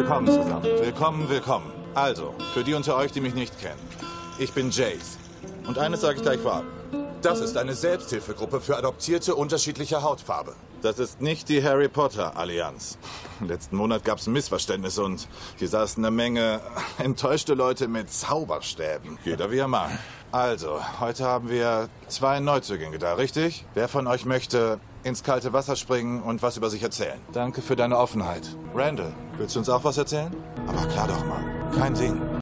Willkommen zusammen. Willkommen, willkommen. Also, für die unter euch, die mich nicht kennen. Ich bin Jace. Und eines sage ich gleich vorab. Das ist eine Selbsthilfegruppe für Adoptierte unterschiedlicher Hautfarbe. Das ist nicht die Harry Potter Allianz. Letzten Monat gab es ein Missverständnis und hier saßen eine Menge enttäuschte Leute mit Zauberstäben. Jeder wie er mag. Also, heute haben wir 2 Neuzugänge da, richtig? Wer von euch möchte ins kalte Wasser springen und was über sich erzählen? Danke für deine Offenheit. Randall, willst du uns auch was erzählen? Aber klar doch mal. Kein Ding.